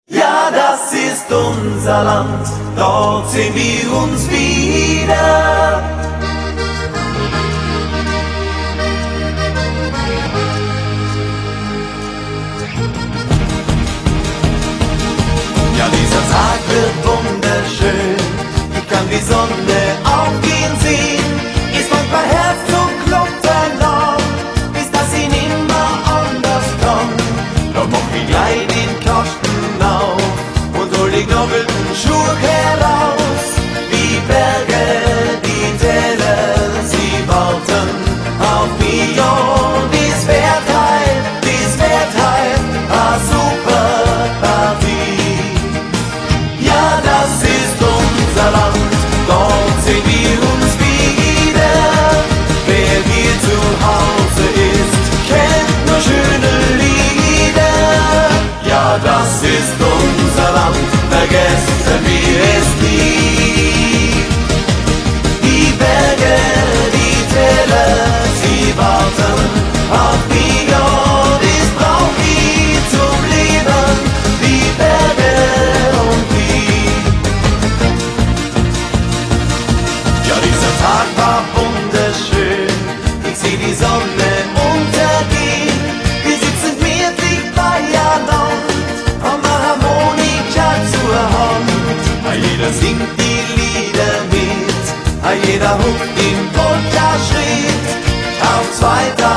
Ja, das ist unser Land, dort sehen wir uns wieder. Ja, dieser Tag wird wunderschön, ich kann die Sonne aufgehen sehen. Ist manchmal Herz zum Klopfen noch, bis dass ihn immer anders kommt. Doch mach ich gleich den Kasten auf und hol die knobbelten Schuhe heraus. Die Berge, die Täler, sie warten auf mich. Und dies wird heil, a super Partie. Ja, das ist unser Land, dort sehen wir uns wieder. Wer hier zu Hause ist, kennt nur schöne Lieder. Ja, das ist unser Land, vergessen wir es nie. Die Berge, die Täler, sie warten auf mich. Und ich brauch die zum Leben, die Berge und die. Ja, dieser Tag war wunderschön, ich seh die Sonne untergehen. Wir sitzen gemütlich beieinander, haben eine Harmonika zur Hand. Jeder singt die Lieder mit, jeder hupft im Polka-Schritt auf 2 Tage.